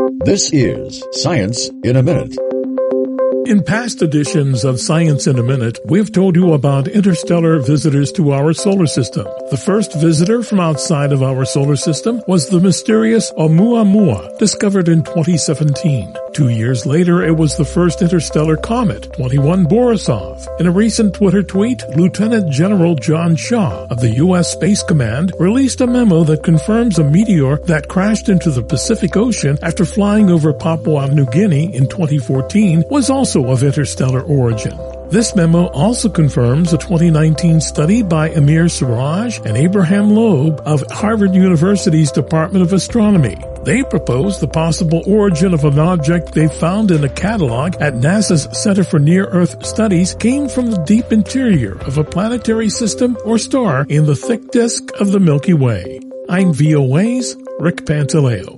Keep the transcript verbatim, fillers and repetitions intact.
This is Science in a Minute. In past editions of Science in a Minute, we've told you about interstellar visitors to our solar system. The first visitor from outside of our solar system was the mysterious Oumuamua, discovered in twenty seventeen. Two years later, it was the first interstellar comet, twenty-one Borisov. In a recent Twitter tweet, Lieutenant General John Shaw of the U S Space Command released a memo that confirms a meteor that crashed into the Pacific Ocean after flying over Papua New Guinea in twenty fourteen was also of interstellar origin. This memo also confirms a twenty nineteen study by Amir Siraj and Abraham Loeb of Harvard University's Department of Astronomy. They proposed the possible origin of an object they found in a catalog at NASA's Center for Near-Earth Studies came from the deep interior of a planetary system or star in the thick disk of the Milky Way. I'm V O A's Rick Pantaleo.